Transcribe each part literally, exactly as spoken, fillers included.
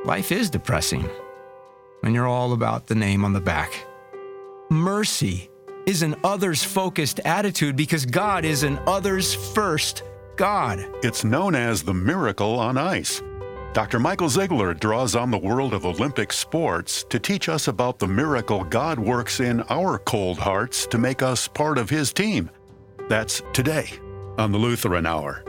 Life is depressing when you're all about the name on the back. Mercy is an others-focused attitude because God is an others-first God. It's known as the miracle on ice. Doctor Michael Ziegler draws on the world of Olympic sports to teach us about the miracle God works in our cold hearts to make us part of His team. That's today on the Lutheran Hour.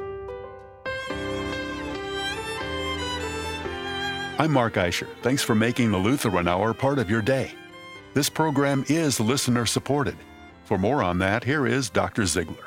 I'm Mark Eicher. Thanks for making the Lutheran Hour part of your day. This program is listener-supported. For more on that, here is Doctor Ziegler.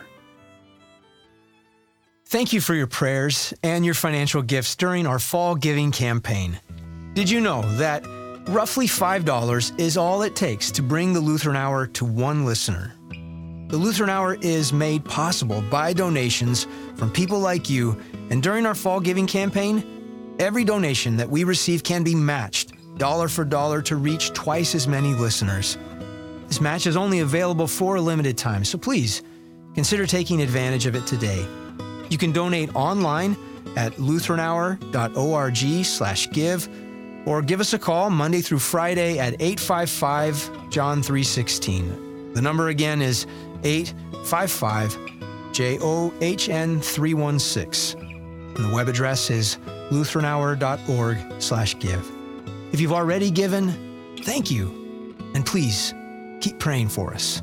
Thank you for your prayers and your financial gifts during our fall giving campaign. Did you know that roughly five dollars is all it takes to bring the Lutheran Hour to one listener? The Lutheran Hour is made possible by donations from people like you, and during our fall giving campaign, every donation that we receive can be matched dollar for dollar to reach twice as many listeners. This match is only available for a limited time, so please consider taking advantage of it today. You can donate online at lutheran hour dot org slash give or give us a call Monday through Friday at eight five five, John three sixteen. The number again is eight five five, J O H N three one six. And the web address is lutheran hour dot org slash give. If you've already given, thank you. And please, keep praying for us.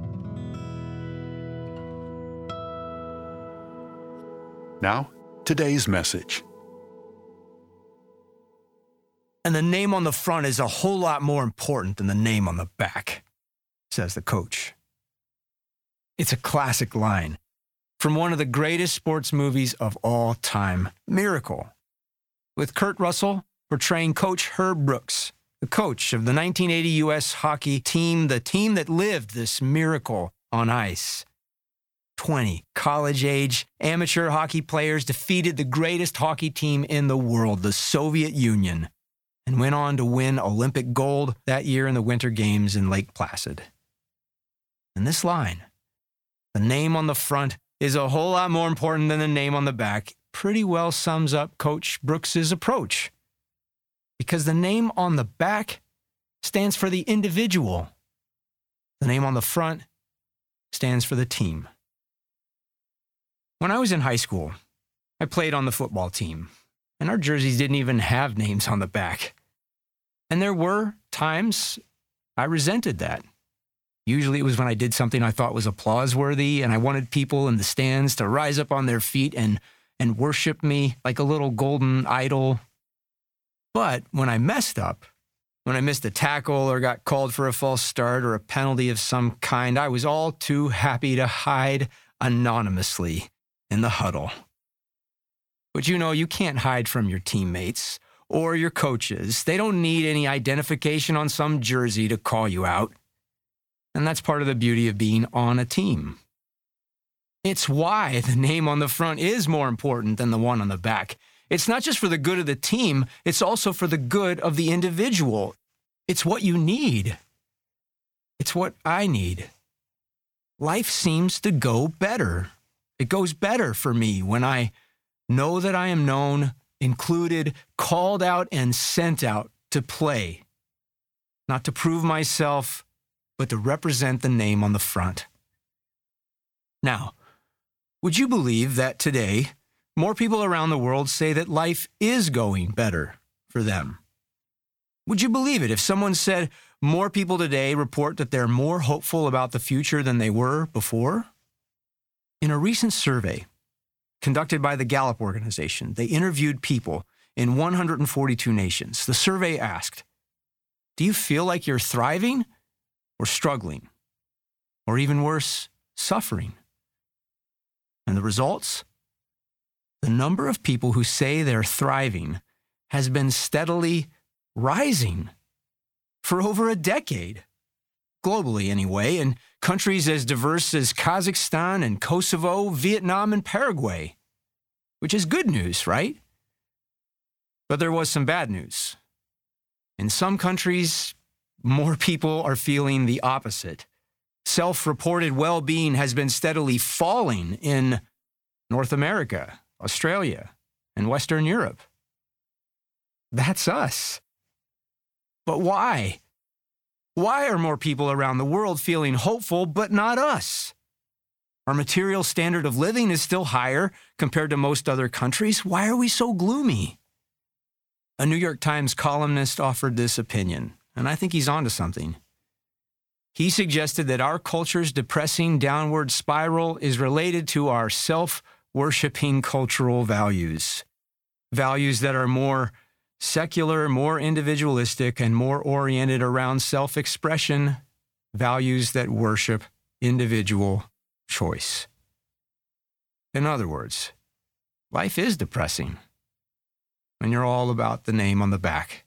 Now, today's message. And the name on the front is a whole lot more important than the name on the back, says the coach. It's a classic line from one of the greatest sports movies of all time, Miracle, with Kurt Russell portraying Coach Herb Brooks, the coach of the nineteen eighty U S hockey team, the team that lived this miracle on ice. twenty college-age amateur hockey players defeated the greatest hockey team in the world, the Soviet Union, and went on to win Olympic gold that year in the Winter Games in Lake Placid. And this line, the name on the front is a whole lot more important than the name on the back, pretty well sums up Coach Brooks's approach. Because the name on the back stands for the individual. The name on the front stands for the team. When I was in high school, I played on the football team, and our jerseys didn't even have names on the back. And there were times I resented that. Usually it was when I did something I thought was applause-worthy, and I wanted people in the stands to rise up on their feet and, and worship me like a little golden idol. But when I messed up, when I missed a tackle or got called for a false start or a penalty of some kind, I was all too happy to hide anonymously in the huddle. But you know, you can't hide from your teammates or your coaches. They don't need any identification on some jersey to call you out. And that's part of the beauty of being on a team. It's why the name on the front is more important than the one on the back. It's not just for the good of the team, it's also for the good of the individual. It's what you need. It's what I need. Life seems to go better. It goes better for me when I know that I am known, included, called out, and sent out to play. Not to prove myself, but to represent the name on the front. Now, would you believe that today, more people around the world say that life is going better for them? Would you believe it if someone said more people today report that they're more hopeful about the future than they were before? In a recent survey conducted by the Gallup organization, they interviewed people in one hundred forty-two nations. The survey asked, do you feel like you're thriving or struggling? Or even worse, suffering? And the results? The number of people who say they're thriving has been steadily rising for over a decade, globally anyway, in countries as diverse as Kazakhstan and Kosovo, Vietnam and Paraguay, which is good news, right? But there was some bad news. In some countries, more people are feeling the opposite. Self-reported well-being has been steadily falling in North America, Australia, and Western Europe. That's us. But why? Why are more people around the world feeling hopeful, but not us? Our material standard of living is still higher compared to most other countries. Why are we so gloomy? A New York Times columnist offered this opinion, and I think he's onto something. He suggested that our culture's depressing downward spiral is related to our self-worshiping cultural values. Values that are more secular, more individualistic, and more oriented around self-expression. Values that worship individual choice. In other words, life is depressing when you're all about the name on the back.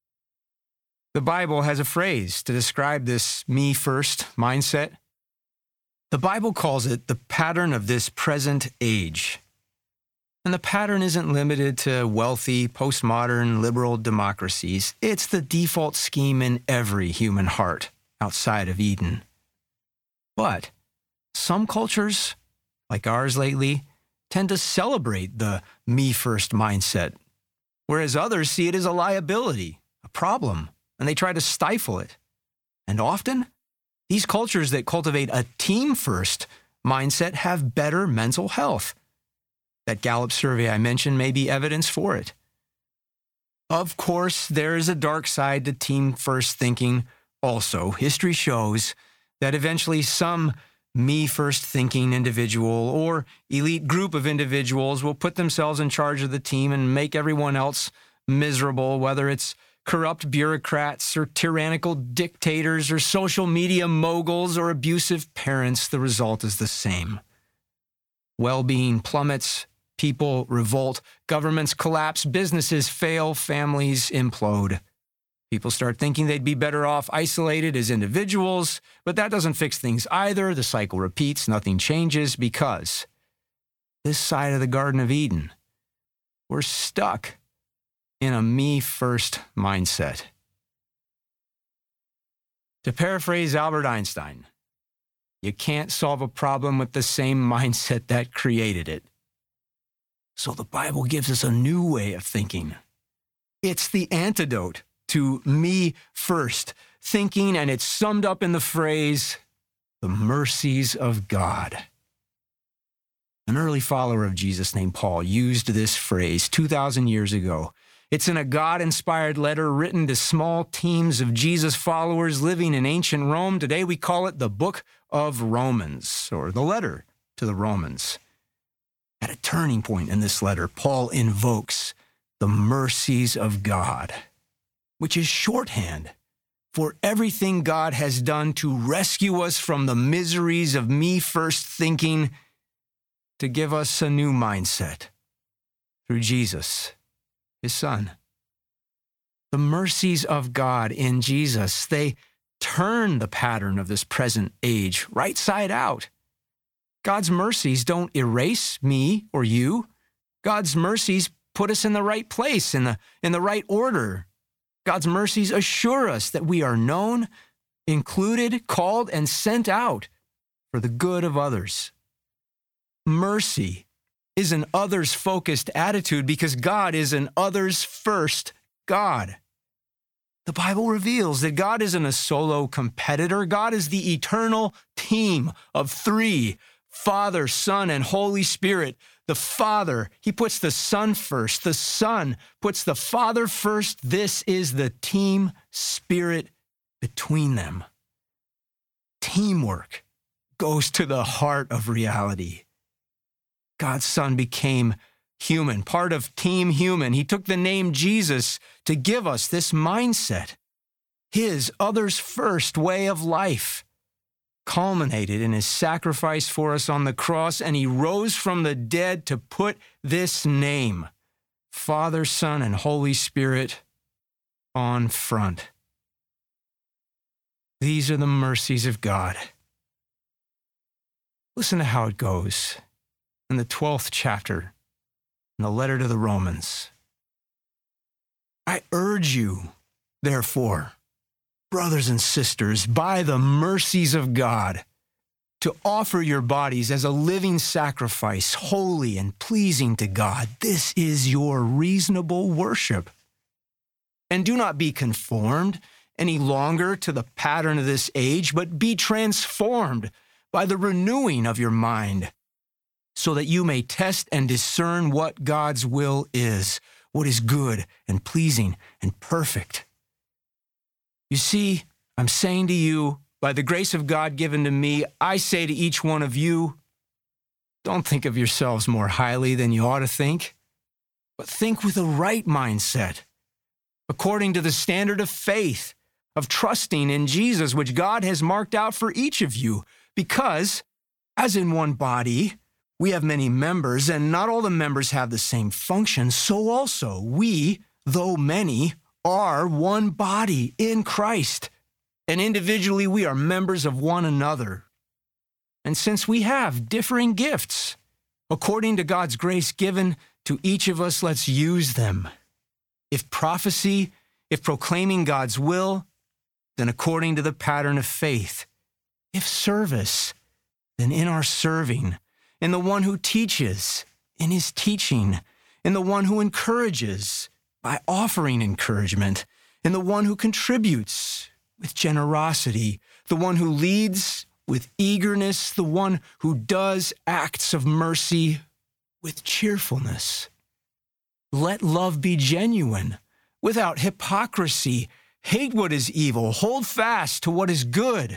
The Bible has a phrase to describe this me-first mindset. The Bible calls it the pattern of this present age. And the pattern isn't limited to wealthy, postmodern, liberal democracies. It's the default scheme in every human heart outside of Eden. But some cultures, like ours lately, tend to celebrate the me-first mindset, whereas others see it as a liability, a problem, and they try to stifle it. And often, these cultures that cultivate a team-first mindset have better mental health. That Gallup survey I mentioned may be evidence for it. Of course, there is a dark side to team-first thinking also. History shows that eventually some me-first thinking individual or elite group of individuals will put themselves in charge of the team and make everyone else miserable, whether it's corrupt bureaucrats or tyrannical dictators or social media moguls or abusive parents. The result is the same. Well-being plummets, people revolt, governments collapse, businesses fail, families implode. People start thinking they'd be better off isolated as individuals, but that doesn't fix things either. The cycle repeats, nothing changes, because this side of the Garden of Eden, we're stuck in a me-first mindset. To paraphrase Albert Einstein, you can't solve a problem with the same mindset that created it. So the Bible gives us a new way of thinking. It's the antidote to me-first thinking, and it's summed up in the phrase, the mercies of God. An early follower of Jesus named Paul used this phrase two thousand years ago. It's in a God-inspired letter written to small teams of Jesus followers living in ancient Rome. Today we call it the Book of Romans, or the letter to the Romans. At a turning point in this letter, Paul invokes the mercies of God, which is shorthand for everything God has done to rescue us from the miseries of me-first thinking, to give us a new mindset through Jesus, his Son. The mercies of God in Jesus, they turn the pattern of this present age right side out. God's mercies don't erase me or you. God's mercies put us in the right place, in the, in the right order. God's mercies assure us that we are known, included, called, and sent out for the good of others. Mercy is an others-focused attitude because God is an others-first God. The Bible reveals that God isn't a solo competitor. God is the eternal team of three: Father, Son, and Holy Spirit. The Father, he puts the Son first. The Son puts the Father first. This is the team spirit between them. Teamwork goes to the heart of reality. God's Son became human, part of Team Human. He took the name Jesus to give us this mindset. His others-first way of life culminated in his sacrifice for us on the cross, and he rose from the dead to put this name, Father, Son, and Holy Spirit, on front. These are the mercies of God. Listen to how it goes in the twelfth chapter, in the letter to the Romans. I urge you, therefore, brothers and sisters, by the mercies of God, to offer your bodies as a living sacrifice, holy and pleasing to God. This is your reasonable worship. And do not be conformed any longer to the pattern of this age, but be transformed by the renewing of your mind, so that you may test and discern what God's will is, what is good and pleasing and perfect. You see, I'm saying to you, by the grace of God given to me, I say to each one of you, don't think of yourselves more highly than you ought to think, but think with a right mindset, according to the standard of faith, of trusting in Jesus, which God has marked out for each of you, because, as in one body, we have many members, and not all the members have the same function, so also we, though many, are one body in Christ, and individually we are members of one another. And since we have differing gifts, according to God's grace given to each of us, let's use them. If prophecy, if proclaiming God's will, then according to the pattern of faith. If service, then in our serving. In the one who teaches, in his teaching. In the one who encourages, by offering encouragement. In the one who contributes, with generosity. The one who leads, with eagerness. The one who does acts of mercy, with cheerfulness. Let love be genuine, without hypocrisy. Hate what is evil. Hold fast to what is good.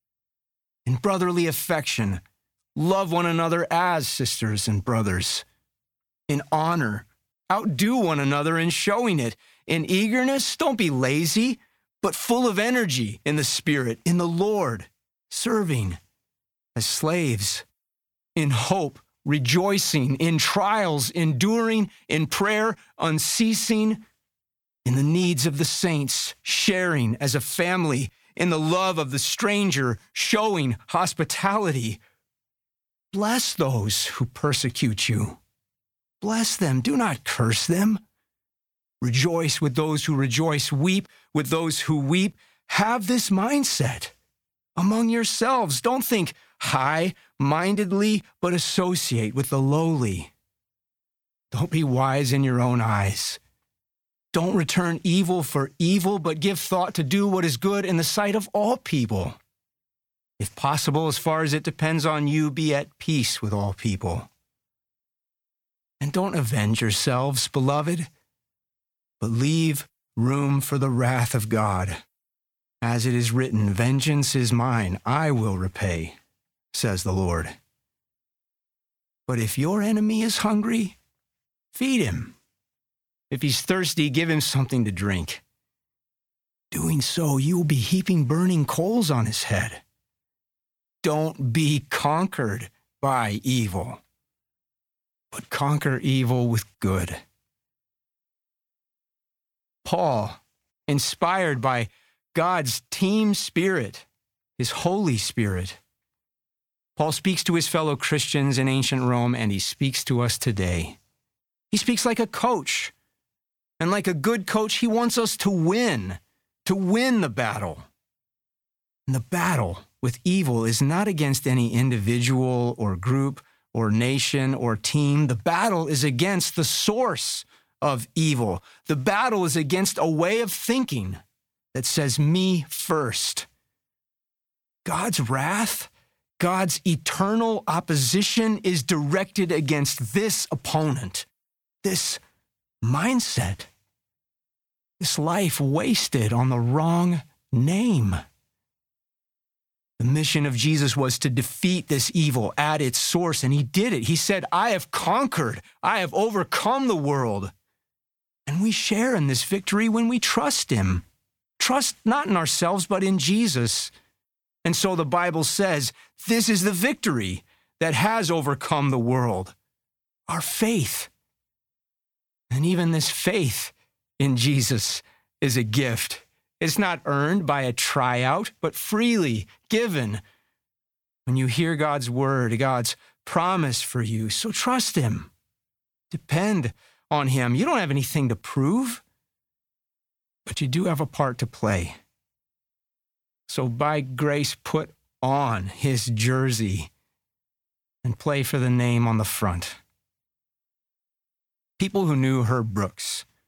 In brotherly affection, love one another as sisters and brothers. In honor, outdo one another in showing it. In eagerness, don't be lazy, but full of energy in the Spirit, in the Lord, serving as slaves. In hope, rejoicing. In trials, enduring. In prayer, unceasing. In the needs of the saints, sharing as a family. In the love of the stranger, showing hospitality. Bless those who persecute you. Bless them, do not curse them. Rejoice with those who rejoice, weep with those who weep. Have this mindset among yourselves. Don't think high-mindedly, but associate with the lowly. Don't be wise in your own eyes. Don't return evil for evil, but give thought to do what is good in the sight of all people. If possible, as far as it depends on you, be at peace with all people. And don't avenge yourselves, beloved, but leave room for the wrath of God. As it is written, vengeance is mine, I will repay, says the Lord. But if your enemy is hungry, feed him. If he's thirsty, give him something to drink. Doing so, you will be heaping burning coals on his head. Don't be conquered by evil, but conquer evil with good. Paul, inspired by God's team spirit, his Holy Spirit, Paul speaks to his fellow Christians in ancient Rome, and he speaks to us today. He speaks like a coach. And like a good coach, he wants us to win, to win the battle. And the battle with evil is not against any individual or group or nation or team. The battle is against the source of evil. The battle is against a way of thinking that says me first. God's wrath, God's eternal opposition is directed against this opponent, this mindset, this life wasted on the wrong name. The mission of Jesus was to defeat this evil at its source, and he did it. He said, I have conquered, I have overcome the world. And we share in this victory when we trust him. Trust not in ourselves, but in Jesus. And so the Bible says, this is the victory that has overcome the world, our faith. And even this faith in Jesus is a gift. It's not earned by a tryout, but freely given when you hear God's word, God's promise for you. So trust him. Depend on him. You don't have anything to prove, but you do have a part to play. So by grace, put on his jersey and play for the name on the front. People who knew Herb Brooks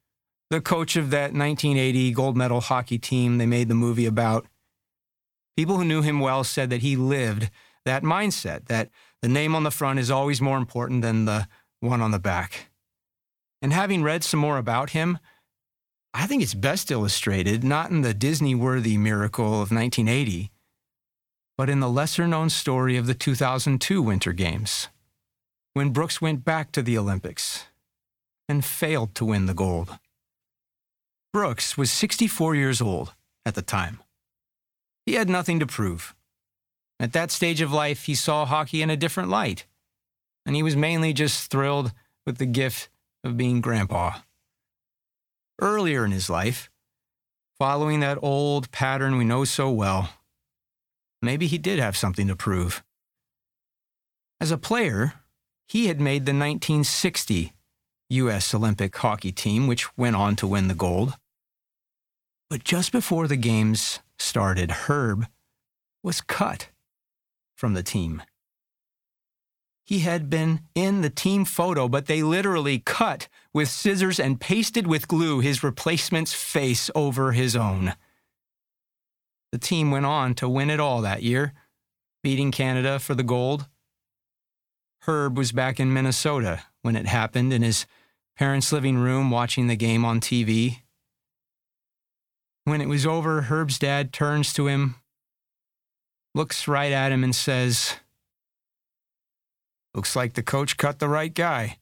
the coach of that nineteen eighty gold medal hockey team they made the movie about. People who knew him well said that he lived that mindset, that the name on the front is always more important than the one on the back. And having read some more about him, I think it's best illustrated not in the Disney-worthy miracle of nineteen eighty, but in the lesser-known story of the two thousand two Winter Games, when Brooks went back to the Olympics and failed to win the gold. Brooks was sixty-four years old at the time. He had nothing to prove. At that stage of life, he saw hockey in a different light, and he was mainly just thrilled with the gift of being grandpa. Earlier in his life, following that old pattern we know so well, maybe he did have something to prove. As a player, he had made the nineteen sixty U S Olympic hockey team, which went on to win the gold. But just before the games started, Herb was cut from the team. He had been in the team photo, but they literally cut with scissors and pasted with glue his replacement's face over his own. The team went on to win it all that year, beating Canada for the gold. Herb was back in Minnesota when it happened, in his parents' living room watching the game on T V. When it was over, Herb's dad turns to him, looks right at him and says, "Looks like the coach cut the right guy."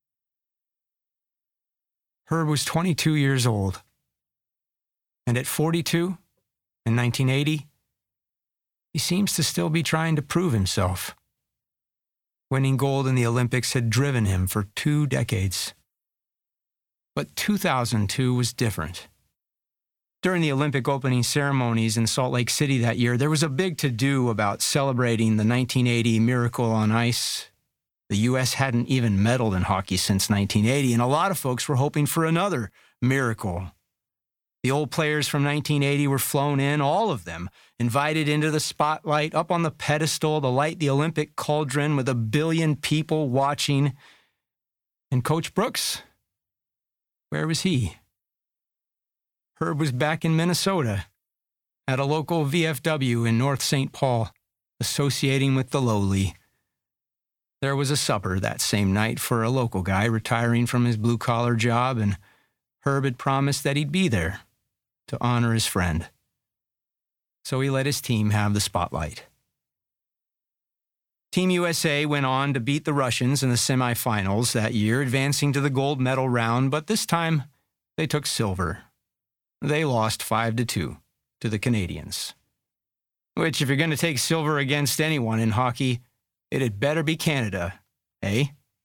Herb was twenty-two years old, and at forty-two, in nineteen eighty, he seems to still be trying to prove himself. Winning gold in the Olympics had driven him for two decades. But two thousand two was different. During the Olympic opening ceremonies in Salt Lake City that year, there was a big to-do about celebrating the nineteen eighty Miracle on Ice. The U S hadn't even medaled in hockey since nineteen eighty, and a lot of folks were hoping for another miracle. The old players from nineteen eighty were flown in, all of them, invited into the spotlight, up on the pedestal to light the Olympic cauldron with a billion people watching. And Coach Brooks, where was he? Herb was back in Minnesota, at a local V F W in North Saint Paul, associating with the lowly. There was a supper that same night for a local guy retiring from his blue-collar job, and Herb had promised that he'd be there to honor his friend. So he let his team have the spotlight. Team U S A went on to beat the Russians in the semifinals that year, advancing to the gold medal round, but this time they took silver. They lost five to two to the Canadians. Which, if you're going to take silver against anyone in hockey, it had better be Canada, eh?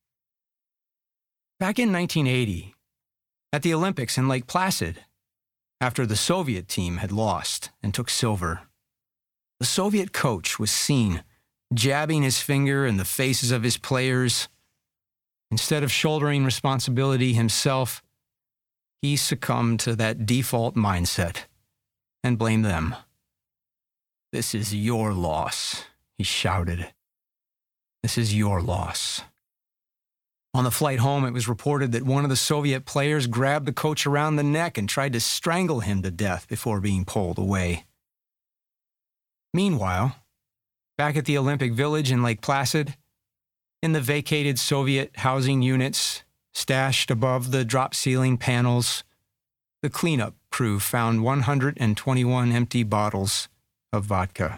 Back in nineteen eighty, at the Olympics in Lake Placid, after the Soviet team had lost and took silver, the Soviet coach was seen jabbing his finger in the faces of his players. Instead of shouldering responsibility himself, he succumbed to that default mindset and blamed them. "This is your loss," he shouted. "This is your loss." On the flight home, it was reported that one of the Soviet players grabbed the coach around the neck and tried to strangle him to death before being pulled away. Meanwhile, back at the Olympic Village in Lake Placid, in the vacated Soviet housing units stashed above the drop-ceiling panels, the cleanup crew found one hundred twenty-one empty bottles of vodka.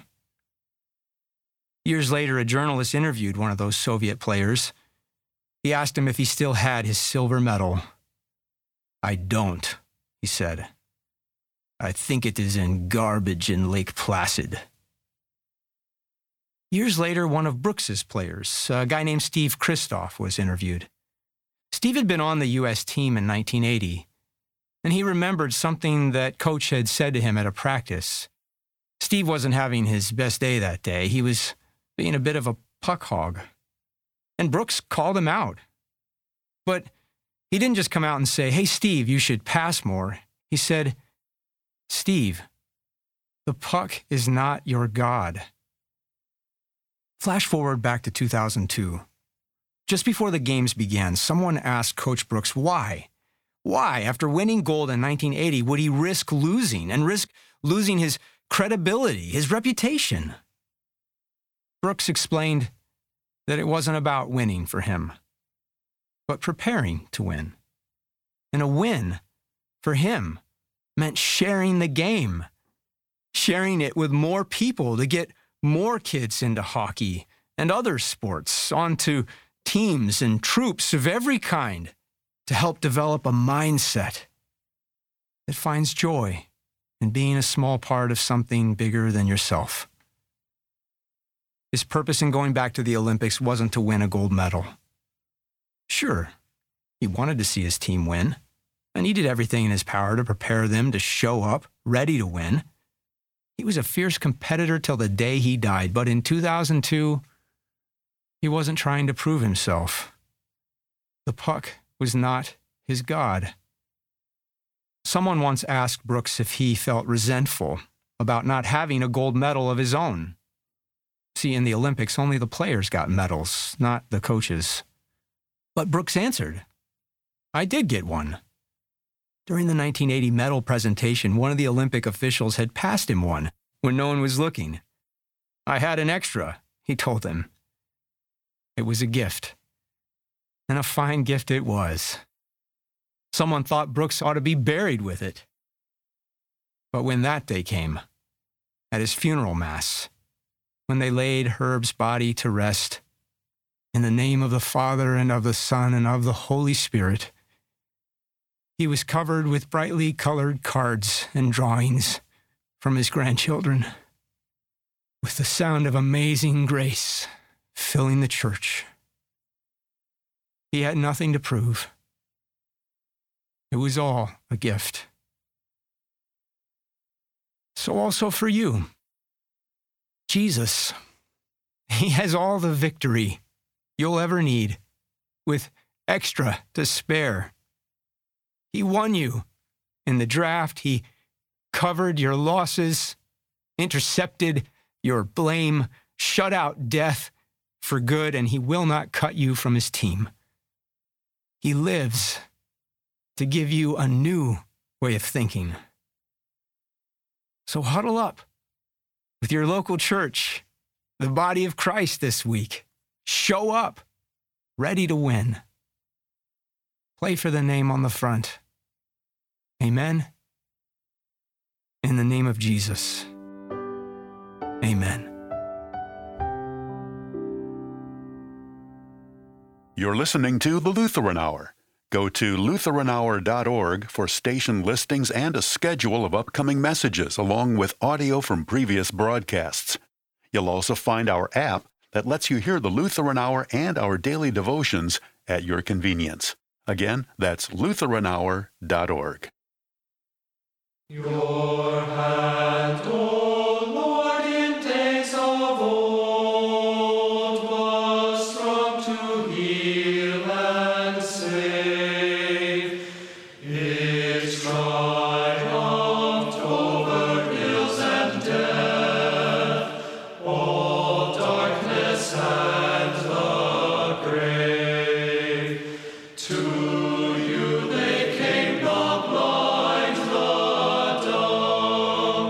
Years later, a journalist interviewed one of those Soviet players. He asked him if he still had his silver medal. "I don't," he said. "I think it is in garbage in Lake Placid." Years later, one of Brooks's players, a guy named Steve Kristoff, was interviewed. Steve had been on the U S team in nineteen eighty, and he remembered something that Coach had said to him at a practice. Steve wasn't having his best day that day. He was being a bit of a puck hog. And Brooks called him out. But he didn't just come out and say, "Hey, Steve, you should pass more." He said, "Steve, the puck is not your God." Flash forward back to two thousand two. Just before the games began, someone asked Coach Brooks why. Why, after winning gold in nineteen eighty, would he risk losing and risk losing his credibility, his reputation? Brooks explained that it wasn't about winning for him, but preparing to win. And a win for him meant sharing the game, sharing it with more people to get more kids into hockey and other sports, onto teams and troops of every kind, to help develop a mindset that finds joy in being a small part of something bigger than yourself. His purpose in going back to the Olympics wasn't to win a gold medal. Sure, he wanted to see his team win, and he did everything in his power to prepare them to show up ready to win. He was a fierce competitor till the day he died, but in two thousand two, he wasn't trying to prove himself. The puck was not his God. Someone once asked Brooks if he felt resentful about not having a gold medal of his own. See, in the Olympics, only the players got medals, not the coaches. But Brooks answered, "I did get one." During the nineteen eighty medal presentation, one of the Olympic officials had passed him one when no one was looking. "I had an extra," he told them. It was a gift. And a fine gift it was. Someone thought Brooks ought to be buried with it. But when that day came, at his funeral mass, when they laid Herb's body to rest, in the name of the Father and of the Son and of the Holy Spirit, he was covered with brightly colored cards and drawings from his grandchildren, with the sound of Amazing Grace filling the church. He had nothing to prove. It was all a gift. So also for you, Jesus, he has all the victory you'll ever need, with extra to spare. He won you in the draft. He covered your losses, intercepted your blame, shut out death for good, and he will not cut you from his team. He lives to give you a new way of thinking. So huddle up with your local church, the body of Christ this week. Show up, ready to win. Play for the name on the front. Amen. In the name of Jesus. Amen. You're listening to The Lutheran Hour. Go to lutheran hour dot org for station listings and a schedule of upcoming messages, along with audio from previous broadcasts. You'll also find our app that lets you hear the Lutheran Hour and our daily devotions at your convenience. Again, that's lutheran hour dot org. Your hand, O Lord, in days of old, was strong to heal and save. It triumphed over ills and death, all darkness and the grave. To you they came, the blind, the dumb,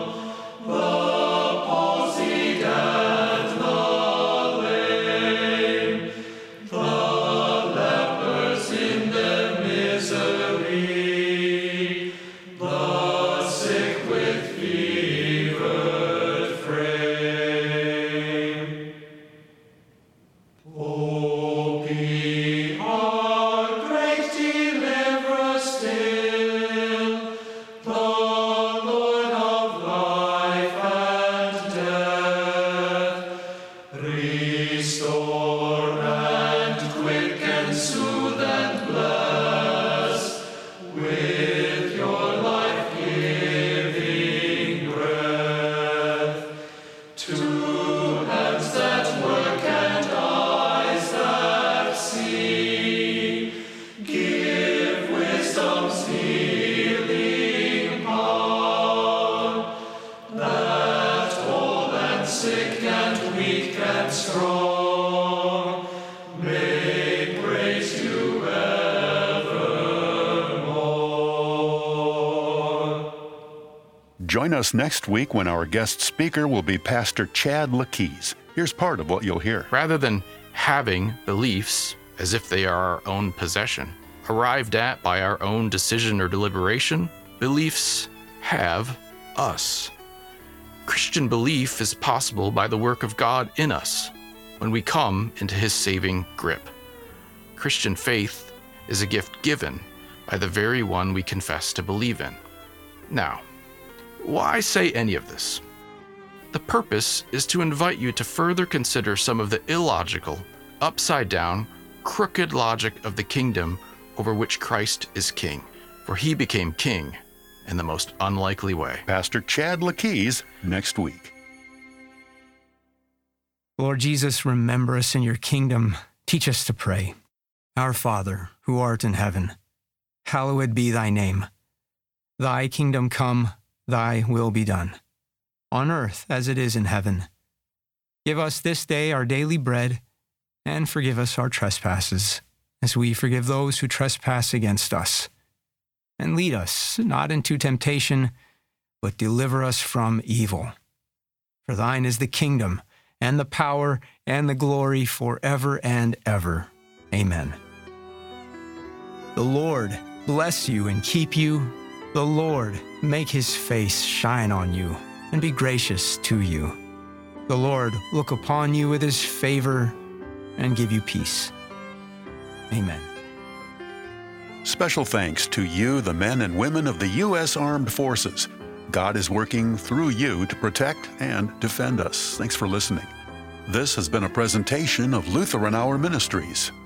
Join us next week when our guest speaker will be Pastor Chad Lakees. Here's part of what you'll hear. Rather than having beliefs as if they are our own possession, arrived at by our own decision or deliberation, beliefs have us. Christian belief is possible by the work of God in us when we come into His saving grip. Christian faith is a gift given by the very one we confess to believe in. Now, why say any of this? The purpose is to invite you to further consider some of the illogical, upside-down, crooked logic of the kingdom over which Christ is king, for He became king in the most unlikely way. Pastor Chad Lakees next week. Lord Jesus, remember us in your kingdom. Teach us to pray. Our Father, who art in heaven, hallowed be thy name. Thy kingdom come, thy will be done, on earth as it is in heaven. Give us this day our daily bread, and forgive us our trespasses, as we forgive those who trespass against us. And lead us not into temptation, but deliver us from evil. For thine is the kingdom, and the power, and the glory forever and ever. Amen. The Lord bless you and keep you. The Lord make his face shine on you and be gracious to you. The Lord look upon you with his favor and give you peace. Amen. Special thanks to you, the men and women of the U S Armed Forces. God is working through you to protect and defend us. Thanks for listening. This has been a presentation of Lutheran Hour Ministries.